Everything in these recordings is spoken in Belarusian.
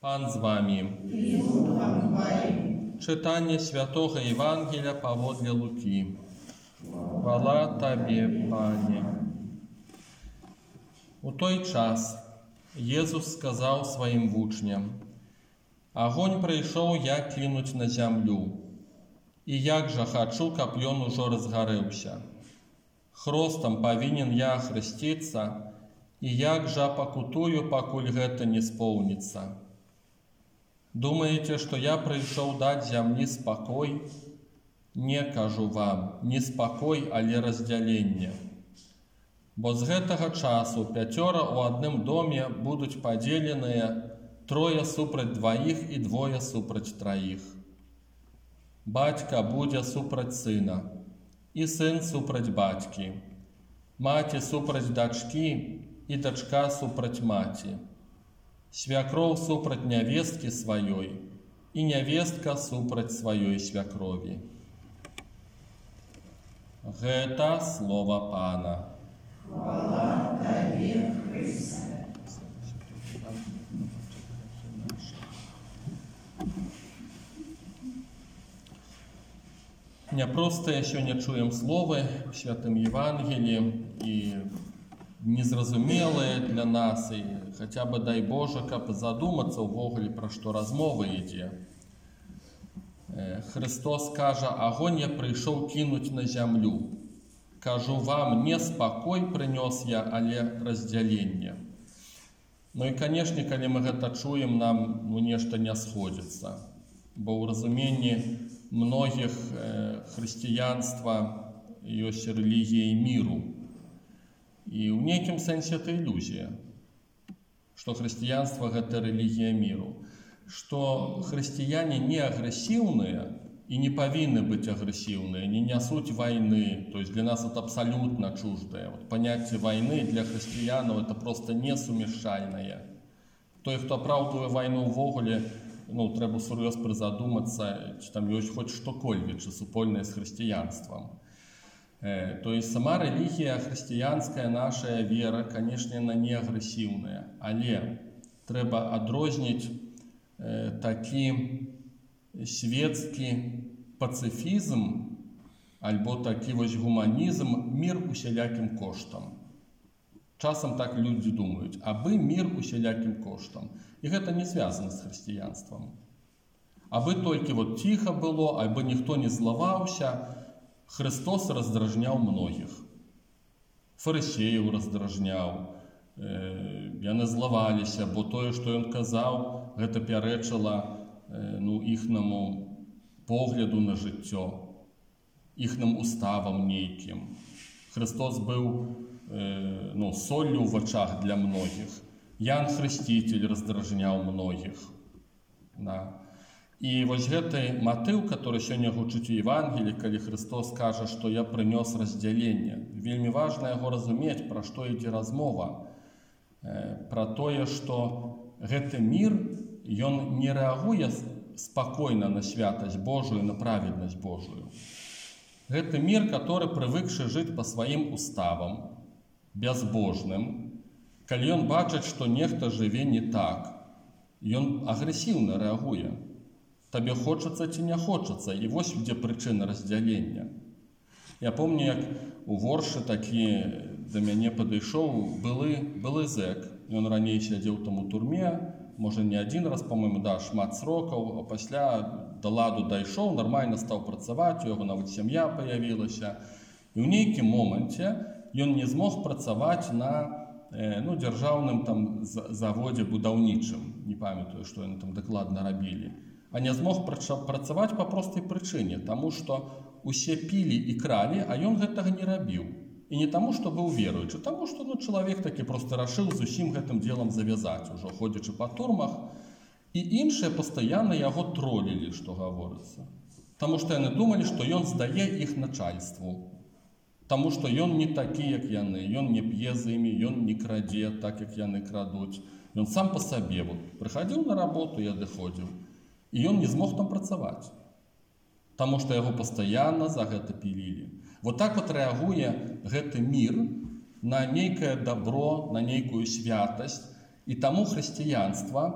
Пан з вами. Читання Святого Євангелія паводле Луки. Хвала Табе, Пане. У той час Єзус сказав своїм вучням: «Огонь прийшов я кинуть на землю, і як же хочу, каб ён ужо разгарэўся. Хростом повинен я хреститься, і як же покутую, покуль гэта не сполнится. Думаете, что я пришел дать землі спокой? Не кажу вам, не спокой, але разделение. Бо з гэтага часу 5 у одном доме будуть поделенные 3 супраць 2 и 2 супраць 3. Батька буде супраць сына, и сын супраць батьки, маті супраць дочки, и дочка супраць маті. Свякроў супраць нявесткі сваёй, і нявестка супраць сваёй свякрові». Гэта слова Пана. Хвала Табе, Христе. Няпростыя сёння чуем словы в Святым Євангелії, і незразумелые для нас, и хотя бы, дай Боже, каб задуматься увогуле, про что размова ідзе. Христос каже: «Огонь я прийшов кинуть на землю. Кажу вам, не спокой принес я, але разделение». Ну и, конечно, калі мы гэта чуем, нам нешта не сходится. Бо ў разуменні многих хрысціянства ёсць рэлігіяй миру. И в неким сенсе это иллюзия, что христианство – это религия миру, что христиане не агрессивные и не повинны быть агрессивные, не несут войны, то есть для нас это абсолютно чуждое. Вот понятие войны для христиан это просто несумешальное. Той, кто оправдывает войну ввогуле, треба серьезно призадуматься, чи там есть хоть что-кольве, чи супольное с христианством. То есть сама религия христианская, наша вера, конечно, она не агрессивная, але треба адрозніць такі светскі пацифізм альбо такі вось гуманізм, мир усяляким коштам. Часом так люди думают, абы мир усяляким коштам. И это не связано с христианством. Абы только вот тихо было, абы никто не зловался. Христос раздражняў многих. Фарысеяў раздражняў. Яны злаваліся, бо тое, што ён казаў, гэта пярэчыла іхнаму погляду на жыццё, іхным уставам нейкім. Христос быў соллю в вачах для многих. Ян Хрысціцель раздражняў многих. Да. И вот гэты мотыў, который сегодня гучыць у Евангелии, калі Христос кажа, что я принес разделение. Вельмі важно его разуметь, про что ідзе размова. Про тое, что гэты мир, ён не реагуе спокойно на святость Божию, на праведность Божию. Гэты мир, который привыкший жить по своим уставам, безбожным, калі ён бачыць, что нехта жыве не так, ён агрессивно реагуе. Табе хочется ці не хочется, и вось где причина разделения. Я помню, як у Воршы такі до мяне падышоў былы зэк. Ён раней сядзеў там у турме, можа не один раз, по-моему, да, шмат срокаў, а пасля до ладу дайшоў, нормально стаў працаваць, у яго нават сям'я появілася. І ў нейкім моменце ён не змог працаваць на дзяржаўным там заводзе будаўнічым. Не памятаю, што яны там дакладна рабілі. А не змог працаваць по простой причине, тому что усе пили и крали, а ён гэтага не рабіў. И не тому, что быў веруючы, тому что человек таки просто рашыў з усім гэтым делом завязать, уже ходячы по турмах, и іншыя постоянно яго троллили, что говорится. Потому что яны думали, что ён здае их начальству, тому что ён не такі, як яны, ён не п'е з імі, ён не крадзе так, як яны крадуць. Ён сам по сабе прыходзіў на работу и адыходзіў. И он не смог там працаваць, потому что его постоянно за гэта пілілі. Вот так вот реагуе гэты мир на нейкае добро, на нейкую святость. И тому христианство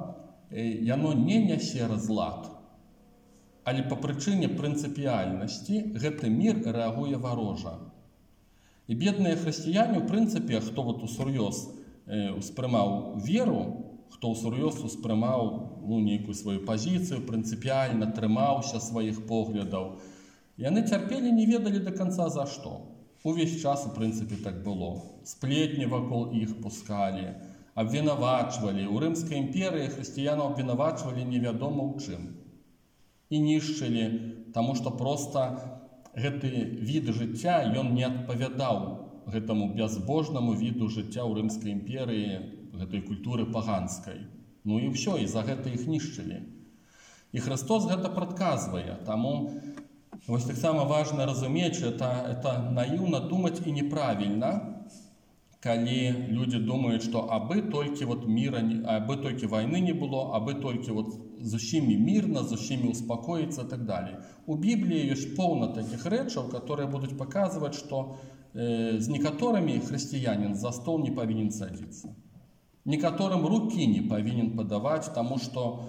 яно не нясе разлад, але па прычыне прынцыпіяльнасці гэты мір рэагуе варожа. І бедныя хрысціяне, у прынцыпе, хто вот усур'ёз успрымаў веру, хто ўсур'ёз успрымаў нейкую сваю пазіцыю, прынцыпіяльна трымаўся сваіх поглядаў, яны цярпелі, не ведалі да канца за што. Увесь час, у прынцыпе, так было. Сплетні вакол іх пускалі, абвінавачвалі. У Рымскай імперыі хрысціянаў абвінавачвалі невядома ў чым. І нішчылі, таму што проста гэты від жыцця, ён не адпавядаў гэтаму бязбожнаму віду жыцця ў Рымскай імперыі, гэтай культуры паганскай. Ну і ўсё, і за гэта іх нішчылі. І Христос гэта прадказвае, таму вось таксама важна разумець, это наіўна думаць і неправільна, калі людзі думаюць, што абы толькі вот міра, абы толькі вайны не было, абы толькі вот з усімі мірна, з усімі успакоіцца і так далее. У Бібліі ёсць поўна такіх рэчаў, которые будуць паказваць, што з некаторымі хрысціянін за стол не павінен садзіцца. Некаторым рукі не павінен падаваць, таму што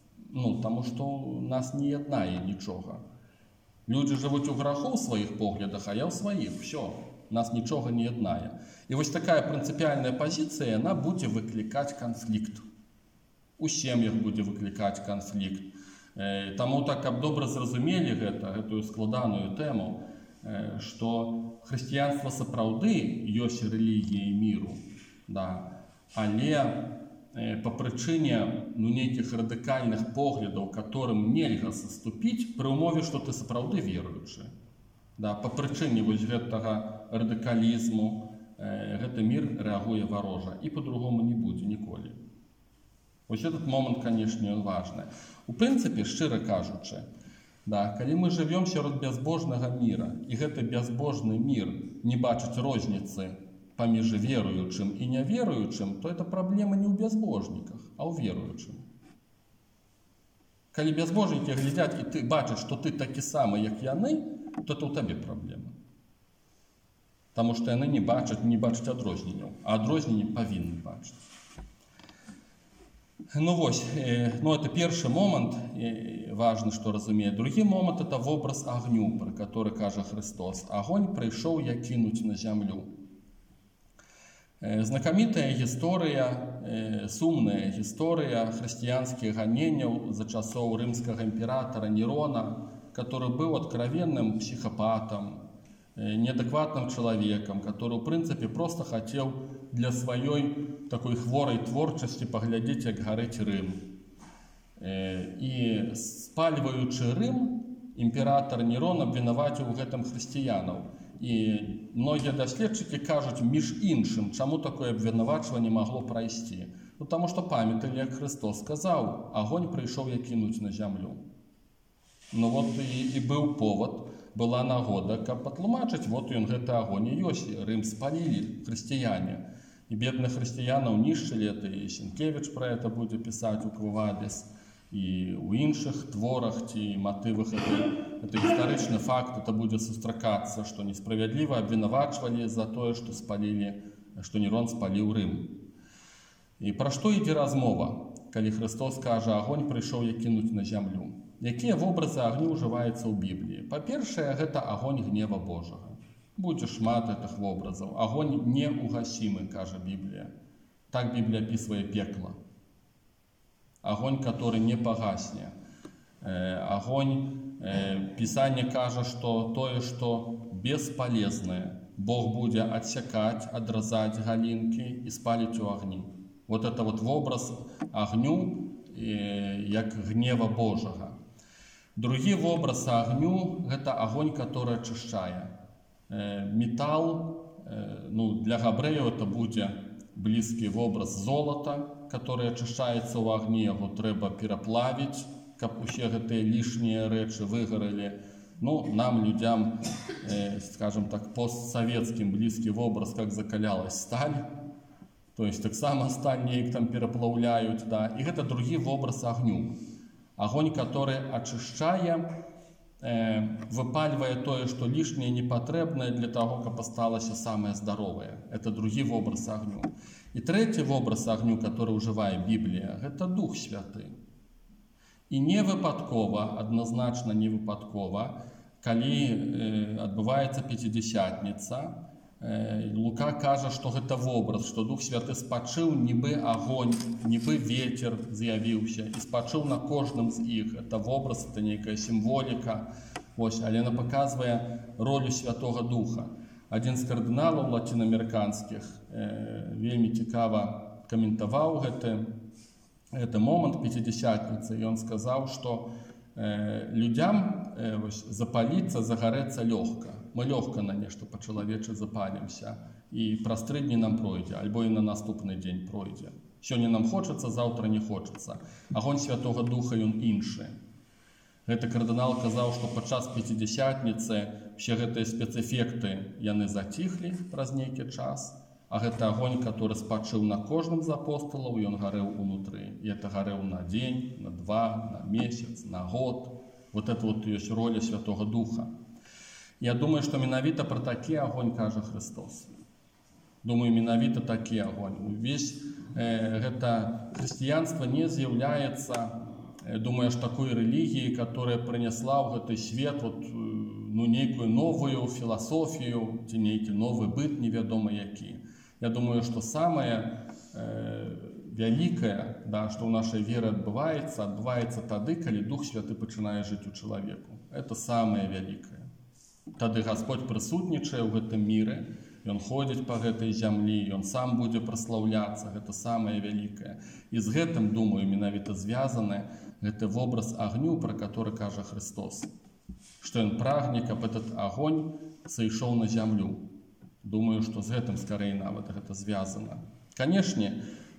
нас не яднае нічога. Людзі жывуць у граху ў сваіх поглядах, а я ў сваіх. Всё, нас нічога не яднае. І вось такая прынцыпіяльная пазіцыя, яна будзе выклікаць канфлікт. У сем'ях будзе выклікаць канфлікт. Таму так, каб добра зразумелі гэтую складаную тэму, што хрысціянства сапраўды ёсць рэлігіяй міру, да, але па прычыне нейкіх радыкальных поглядаў, которым нельга саступіць, пры ўмове, што ты сапраўды веруючы. Да, па прычыне вось гэтага радыкалізму гэты мір рэагуе варожа, і по-другому не будзе ніколі. Вось этот момант, канешне, ён важны. У прынцыпе, шчыра кажучы, да, калі мы жывём сярод бязбожнага міра, і гэты бязбожны мір не бачыць розніцы паміж веруючым і няверуючым, то это праблема не ў бязбожніках, а ў веруючым. Калі бязбожнікі глядзяць і ты бачыш, што ты такі самы, як яны, то это ў табе праблема. Таму што яны не бачаць адрозненняў, а адрозненні павінны бачыць. Ну вось, это першы момант, важны, што разумее. Другі момант – это вобраз агню, пра который кажа Христос. Агонь прыйшоў я кінуць на зямлю. Знакамітая гісторыя, сумная гісторыя хрысціянскіх ганенняў за часоў рымскага імператора Нерона, который быў откровенным психопатом, неадекватным человеком, который, в принципе, просто хотел для своей такой хворой творчасти поглядеть, как горит Рим. И спаливаючи Рим, император Нерон обвинуватив у гэтым християнов. И многие доследчики кажут, між іншым, чему такое обвинувачивание могло пройти. Потому что памятали, как Христос сказал, огонь пришел я кинуть на землю. Ну вот и был повод, была нагода, каб патлумачыць, вот ён гэты огонь і ёсць. Рым спалілі хрысціяне. І бедных хрысціянаў нішчылі, это і Сенкевіч про это будзе пісаць у Квавадис, і у іншых творах ці матывах. Это гістарычны факт, это будзе сустракацца, што несправядліва абвінавачвалі за тое, што спалілі, што Нерон спаліў Рым. І пра што ідзе размова, калі Христос кажа, огонь прыйшоў я кінуць на зямлю? Якія вобразы агню ўжываюцца ў Бібліі? Па-першае, гэта агонь гнева Божага. Будзе шмат гэтых вобразаў. Агонь неугасімы, кажа Біблія. Так Біблія апісвае пекла. Агонь, который не пагасне. Агонь, Пісанне кажа, што тое, што бесполезнае, Бог будзе адсякаць, адразаць галінкі і спаліць у агні. Вот это вот вобраз агню, як гнева Божага. Другі вобраз агню – гэта агонь, который ачышчае. Металл, для габрэяў это будзе блізкі вобраз золота, который ачышчаецца ў агні, яго трэба пераплавіць, каб усе гэтыя лішнія рэчы выгарэлі. Нам, людям, скажем так, постсоветским блізкі вобраз, как закалялась сталь. То есть таксама сталь неяк там пераплаўляюць, да. І гэта другі вобраз агню. Огонь, который очищає, выпаливая тое, что лишнее непотребное для того, как осталось самое здоровое. Это другий образ огню. И третий образ огню, который уживает Библия, это Дух Святы. И не выпадково, однозначно не выпадково, коли отбывается Пятидесятница, Лука каже, что это образ, что Дух Святы спачыў, нібы огонь, нібы ветер з'явіўся, и спачыў на кожным з іх. Это образ, это некая символика, але она показывает роль Святого Духа. Один з кардыналаў латиноамериканских вельмі цікава каментаваў гэты момент Пятидесятницы, и он сказал, что людям запалиться, загореться легко. Мы легко на нешта по-чалавечы запалимся, и праз 3 дні нам пройдзе, альбо і на наступны дзень пройдзе. Сёння нам хочется, завтра не хочется. Огонь Святого Духа ён іншы. Гэты кардынал казаў, што падчас Пятидесятницы все гэтыя спецэфекты яны заціхлі праз нейкі час, а гэты огонь, который спачыў на кожным з апостолаў, ён гарэў унутры. И это гарэў на дзень, на 2, на месяц, на год. Вот это вот ёсць роля Святого Духа. Я думаю, что менавіта про такі огонь кажа Христос. Думаю, менавіта такі огонь. Увесь гэта хрысціянства не з'яўляецца, думаю, такой рэлігіяй, которая принесла в гэты свет нейкую новую философию, ці нейкі новый быт невядома які. Я думаю, что самое великое, что в нашей вере отбывается тады, калі Дух Святы пачынае жыць у чалавеку. Это самое великое. Тады Господь прысутнічае ў гэтым мире, Ён ходзіць по гэтай зямлі, Ён сам будзе праслаўляцца, гэта самое великое. И з гэтым, думаю, менавіта звязаны гэты образ огню, про который кажа Христос, что Ён прагне, каб этот огонь сышоў на зямлю. Думаю, что з гэтым скорее нават гэта звязано. Конечно,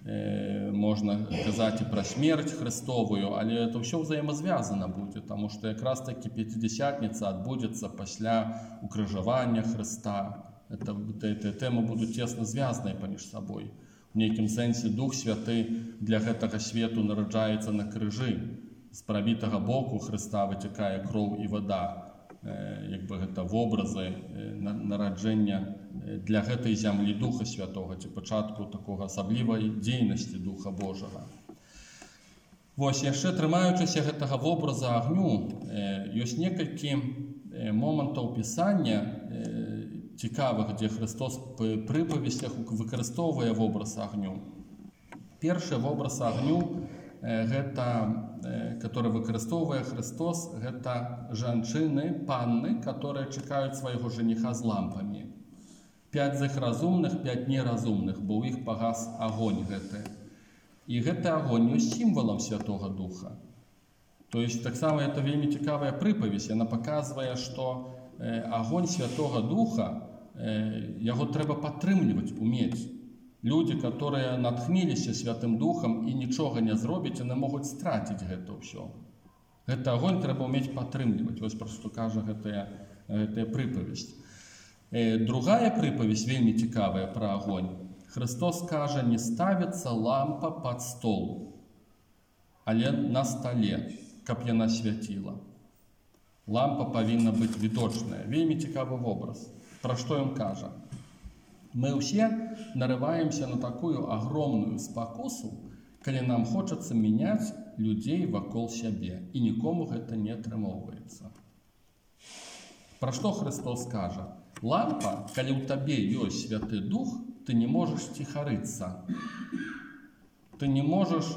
можно казаць и про смерть Христовую, але это все взаимозвязано будет, потому что как раз таки Пятидесятница отбудется пасля укрыжавання Христа. Эти темы будут тесно связаны поміж собой. В некім сэнсе Дух Святы для гэтага свету нараджаецца на крыжы. З прабітага боку Христа вытекае кроў і вода. Гэта вобразы нараджэння для гэтай зямлі Духа Святого, ці пачатку такога асаблівай дзейнасці Духа Божага. Яшчэ трымаючыся гэтага вобраза агню, ёсць некалькі момантаў пісання цікавых, дзе Христос пры прыпавесцях выкарыстоўвае вобраз агню. Першы вобраз агню, который выкарыстоўвае Христос, гэта жанчыны, панны, которые чакаюць свайго жениха з лампамі. 5 з іх разумных, 5 неразумных, бо ў іх пагас агонь гэты. І гэты агонь ёсць сімвалам Святого Духа. То есть таксама это вельмі цікавая прыпавесць, яна паказвае, што агонь Святого Духа, яго трэба падтрымліваць, умець. Люди, которые натхніліся Святым Духом і нічога не зробяць, яны могуць страціць гэта ўсё. Гэты агонь трэба ўмець падтрымліваць. Вось пра што кажа гэтая прыпавесць. Другая прыпавесць вельмі цікавая пра агонь. Христос кажа, не ставіцца лампа пад стол, але на стале, каб яна свяціла. Лампа павінна быць відочная. Вельмі цікавы вобраз. Пра што ён кажа? Мы все нарываемся на такую огромную спокусу, калі нам хочется менять людей вокруг себе, и никому это не атрымоўваецца. Про что Христос скажа? Лампа, калі у табе ёсць Святы Дух, ты не можешь тихарыцца, ты не можешь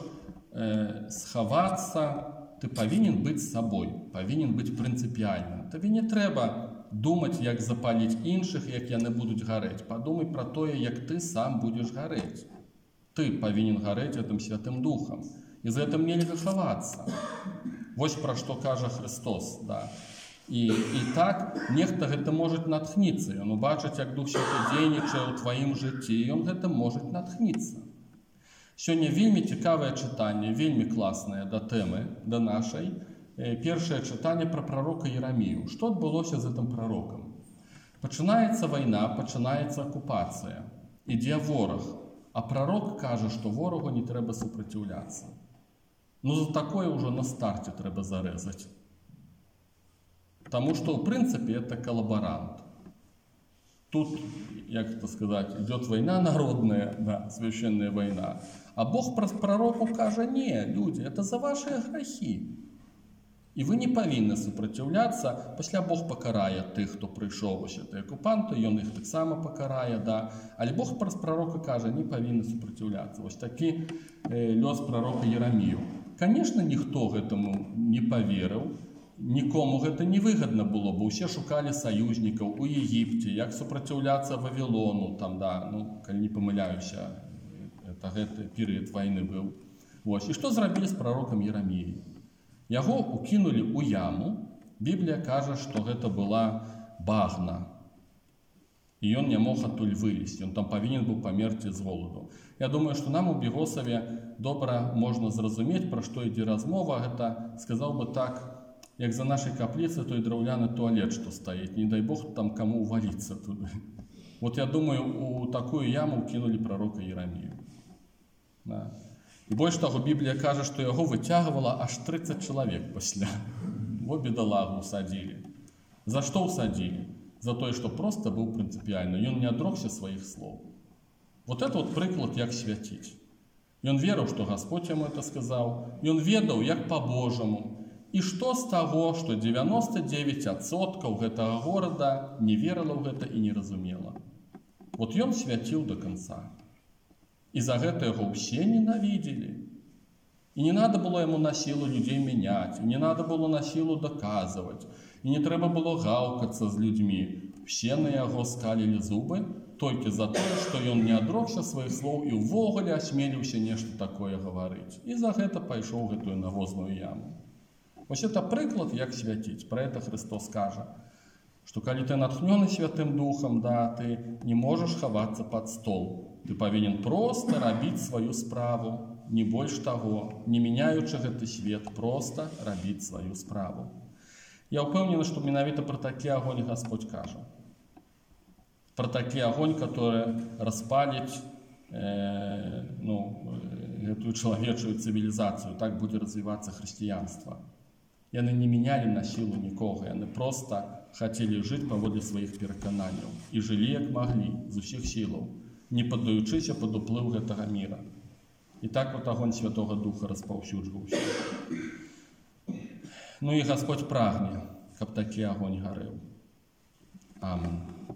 схавацца, ты павінен быць собой, павінен быць прынцыпіальным. Табе не трэба думать, як запаліць іншых, як яны будуць гарэць. Подумай про тое, як ты сам будешь гарэць. Ты павінен гарэць гэтым Святым Духом. І за гэтым нельга хавацца. Вось пра што кажа Христос. І так нехта гэта можа натхніцца. Ён убачыць, як Дух Святы дзейнічае ў тваім жыцці, ён гэта можа натхніцца. Сёння вельмі цікавае чытанне, вельмі класнае да тэмы, да нашай. Першае чытанне пра прарока Ерамію. Што адбылося з гэтым прарокам? Пачынаецца вайна, пачынаецца акупацыя. Ідзе вораг, а прарок кажа, што ворагу не трэба супраціўляцца. За такое ўжо на старце трэба зарэзаць. Таму што, ў прынцыпе, это калабарант. тут, как это сказать, идет война народная, да, священная война. А Бог пророку каже: не, люди, это за ваши грехи. І ви не повинні супротивляться. Після Бог покарає тих, хто прийшов, ось ці окупанти, і він їх так само покарає, да. Але Бог пророка каже: не повинні супротивляться. Ось такий льос пророка Єремію. Звісно, ніхто гэтаму не повірив, нікому гэта не выгодно було, бо всі шукали союзників у Єгипті, як супротивляться Вавилону, там, да, ну, коли не помиляюся, гэта період війни був. Ось. І що зробили з пророком Єремією? Яго укинули у яму. Біблія каже, што гэта была багна. І ён не мог адтуль вылезці. Ён там павінен быў памерці з голаду. Я думаю, што нам у Бігосаве добра можна зразумець, пра што ідзе размова. Гэта, сказаў бы так, як за нашай капліцай той драўляны туалет, што стаіць. Не дай Бог там каму уваліцца туды. Вот я думаю, у такую яму укинули пророка Єремію. Да. І больш таго, Біблія кажа, што яго выцягвала аж 30 чалавек пасля. Во бедалагу ўсадзілі. За што ўсадзілі? За тое, што проста быў прынцыпіяльны. Ён не адрогся сваіх слоў. Вот это вот прыклад, як свяціць. Ён верыў, што Гасподь яму это сказаў. Ён ведаў, як па-божаму. І што з таго, што 99% гэтага горада не верыла ў гэта і не разумела. Вот ён свяціў до конца. И за это его все ненавидели. И не надо было ему на силу людей менять, и не надо было на силу доказывать, и не треба было гавкаться с людьми. Все на его скалили зубы только за то, что он не отрекся своих слов и увогуле осмелился нечто такое говорить. И за это пошел в эту навозную яму. Вот это приклад, как святить. Про это Христос скажет, что когда ты натхненный Святым Духом, да, ты не можешь ховаться под стол. Ты повинен просто робить свою справу, не больше того, не меняючи гэты свет, просто робить свою справу. Я упевнений, что менавіта про такі огонь Господь каже. Про такі огонь, который распалит эту человеческую цивилизацию. Так будет развиваться христианство. И они не меняли на силу никого, они просто хотели жить поводле своих переконаний. И жили, как могли, з усіх силов, не паддаючыся пад уплыў гэтага мира. І так вот огонь Святого Духа распаўсюджваўся. Ну і Господь прагне, каб такі огонь гарэў. Амин.